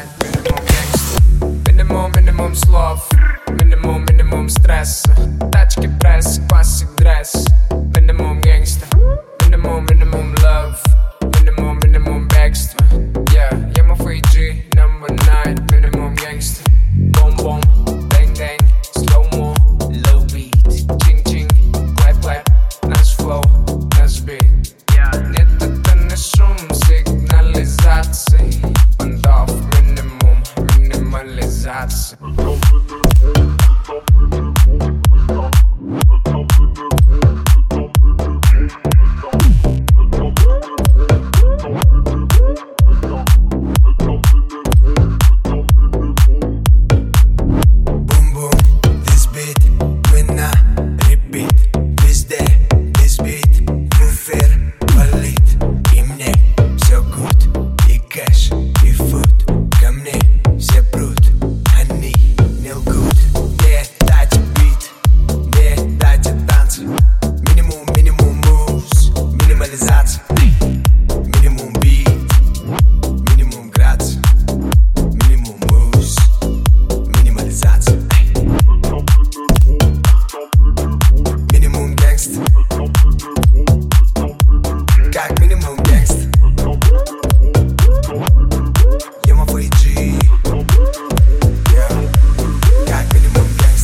night. Minimum gangsta. Minimum slov. Minimum stress. Тачки пресс, классик дресс. Minimum gangsta. Minimum love. Minimum бегство. Yeah, я мой G, number 9. Minimum gangsta. Boom boom, bang bang, slow mo, low beat. Ching ching, clap clap. Наш flow, наш beat. Нет, это не шум сигнализации. Бандов, минимализация.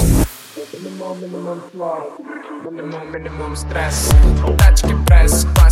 Minimum stress. Тачки пресс,